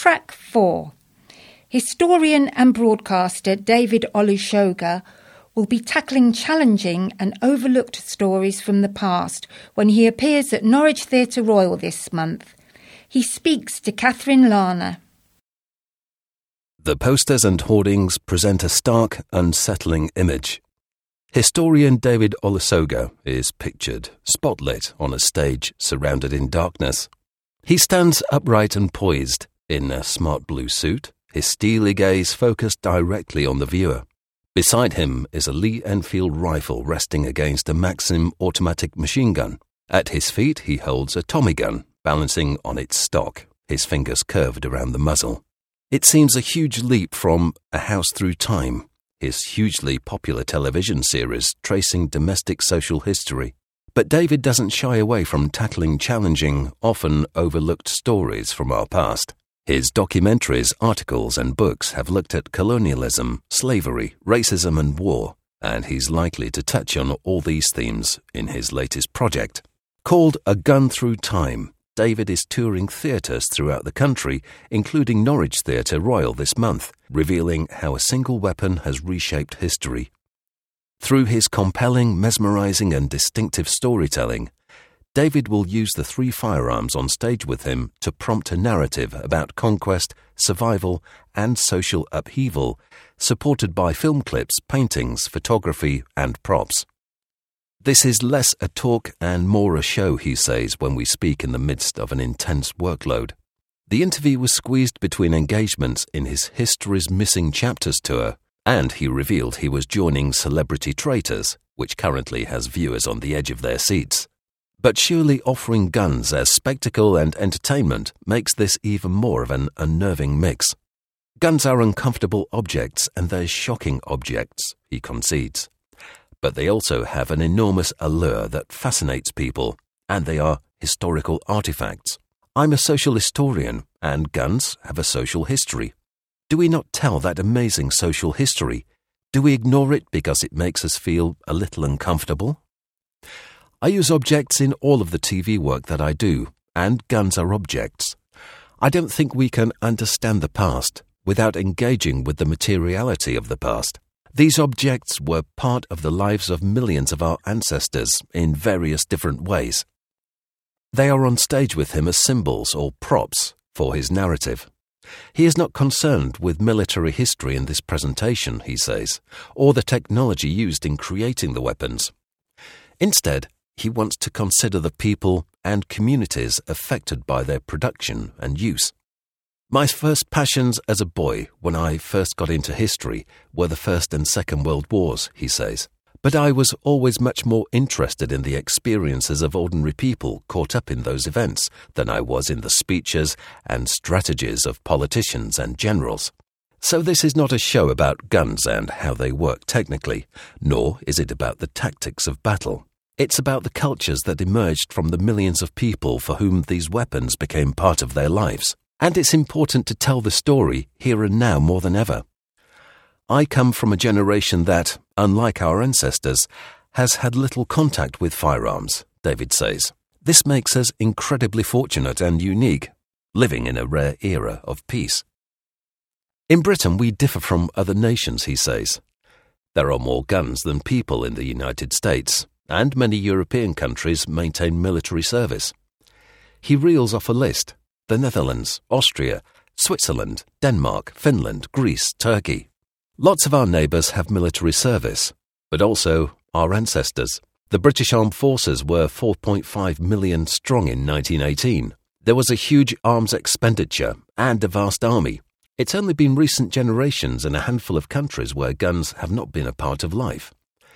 Track 4. Historian and broadcaster David Olusoga will be tackling challenging and overlooked stories from the past when he appears at Norwich Theatre Royal this month. He speaks to Catherine Lana. The posters and hoardings present a stark, unsettling image. Historian David Olusoga is pictured spotlit on a stage surrounded in darkness. He stands upright and poised in a smart blue suit, his steely gaze focused directly on the viewer. Beside him is a Lee Enfield rifle resting against a Maxim automatic machine gun. At his feet he holds a Tommy gun, balancing on its stock, his fingers curved around the muzzle. It seems a huge leap from A House Through Time, his hugely popular television series tracing domestic social history. But David doesn't shy away from tackling challenging, often overlooked stories from our past. His documentaries, articles and books have looked at colonialism, slavery, racism and war, and he's likely to touch on all these themes in his latest project. Called A Gun Through Time, David is touring theatres throughout the country, including Norwich Theatre Royal this month, revealing how a single weapon has reshaped history. Through his compelling, mesmerising and distinctive storytelling, David will use the three firearms on stage with him to prompt a narrative about conquest, survival and social upheaval, supported by film clips, paintings, photography and props. This is less a talk and more a show, he says, when we speak in the midst of an intense workload. The interview was squeezed between engagements in his History's Missing Chapters tour, and he revealed he was joining Celebrity Traitors, which currently has viewers on the edge of their seats. But surely offering guns as spectacle and entertainment makes this even more of an unnerving mix. Guns are uncomfortable objects and they're shocking objects, he concedes. But they also have an enormous allure that fascinates people, and they are historical artifacts. I'm a social historian, and guns have a social history. Do we not tell that amazing social history? Do we ignore it because it makes us feel a little uncomfortable? I use objects in all of the TV work that I do, and guns are objects. I don't think we can understand the past without engaging with the materiality of the past. These objects were part of the lives of millions of our ancestors in various different ways. They are on stage with him as symbols or props for his narrative. He is not concerned with military history in this presentation, he says, or the technology used in creating the weapons. Instead, he wants to consider the people and communities affected by their production and use. My first passions as a boy, when I first got into history, were the First and Second World Wars, he says. But I was always much more interested in the experiences of ordinary people caught up in those events than I was in the speeches and strategies of politicians and generals. So this is not a show about guns and how they work technically, nor is it about the tactics of battle. It's about the cultures that emerged from the millions of people for whom these weapons became part of their lives. And it's important to tell the story here and now more than ever. I come from a generation that, unlike our ancestors, has had little contact with firearms, David says. This makes us incredibly fortunate and unique, living in a rare era of peace. In Britain, we differ from other nations, he says. There are more guns than people in the United States, and many European countries maintain military service. He reels off a list. The Netherlands, Austria, Switzerland, Denmark, Finland, Greece, Turkey. Lots of our neighbours have military service, but also our ancestors. The British Armed Forces were 4.5 million strong in 1918. There was a huge arms expenditure and a vast army. It's only been recent generations in a handful of countries where guns have not been a part of life.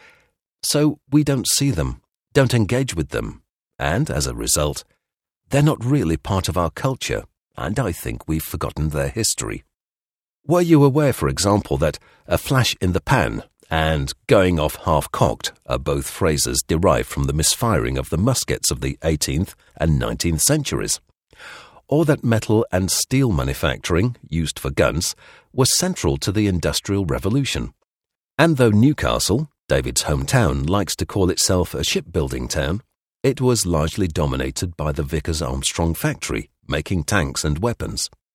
So we don't see them, don't engage with them, and as a result, they're not really part of our culture, and I think we've forgotten their history. Were you aware, for example, that a flash in the pan and going off half-cocked are both phrases derived from the misfiring of the muskets of the 18th and 19th centuries? Or that metal and steel manufacturing, used for guns, was central to the Industrial Revolution? And though Newcastle, David's hometown, likes to call itself a shipbuilding town, it was largely dominated by the Vickers Armstrong factory, making tanks and weapons.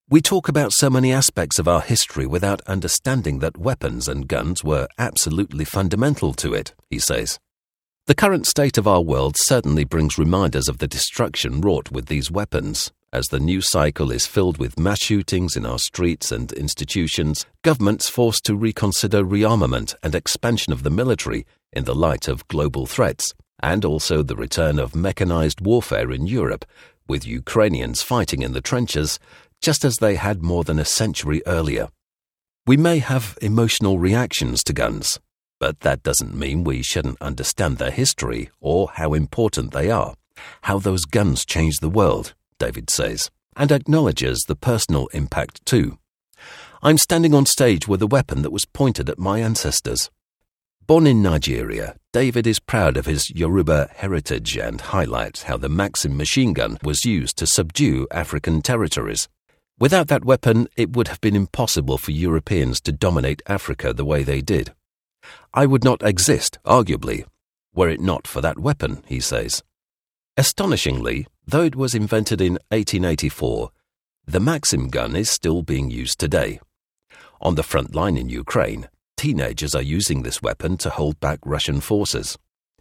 We talk about so many aspects of our history without understanding that weapons and guns were absolutely fundamental to it, he says. The current state of our world certainly brings reminders of the destruction wrought with these weapons. As the news cycle is filled with mass shootings in our streets and institutions, governments forced to reconsider rearmament and expansion of the military in the light of global threats, and also the return of mechanized warfare in Europe, with Ukrainians fighting in the trenches, just as they had more than a century earlier. We may have emotional reactions to guns, but that doesn't mean we shouldn't understand their history or how important they are, how those guns changed the world, David says, and acknowledges the personal impact too. I'm standing on stage with a weapon that was pointed at my ancestors. Born in Nigeria, David is proud of his Yoruba heritage and highlights how the Maxim machine gun was used to subdue African territories. Without that weapon, it would have been impossible for Europeans to dominate Africa the way they did. I would not exist, arguably, were it not for that weapon, he says. Astonishingly, though it was invented in 1884, the Maxim gun is still being used today. On the front line in Ukraine, teenagers are using this weapon to hold back Russian forces.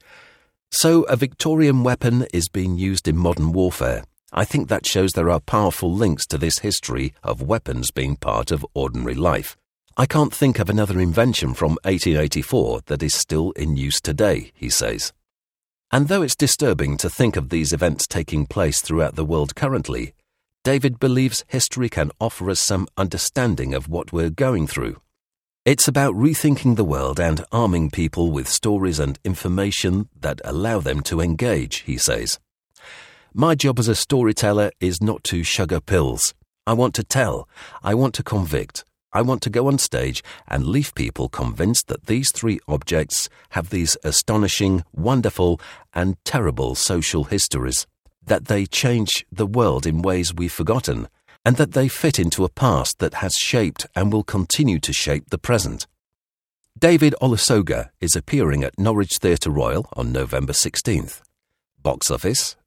So a Victorian weapon is being used in modern warfare. I think that shows there are powerful links to this history of weapons being part of ordinary life. I can't think of another invention from 1884 that is still in use today, he says. And though it's disturbing to think of these events taking place throughout the world currently, David believes history can offer us some understanding of what we're going through. It's about rethinking the world and arming people with stories and information that allow them to engage, he says. My job as a storyteller is not to sugar pills. I want to tell. I want to convict. I want to go on stage and leave people convinced that these three objects have these astonishing, wonderful, and terrible social histories, that they change the world in ways we've forgotten, and that they fit into a past that has shaped and will continue to shape the present. David Olusoga is appearing at Norwich Theatre Royal on November 16th. Box office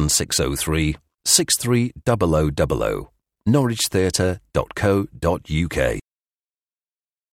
01603 630000, norwichtheatre.co.uk.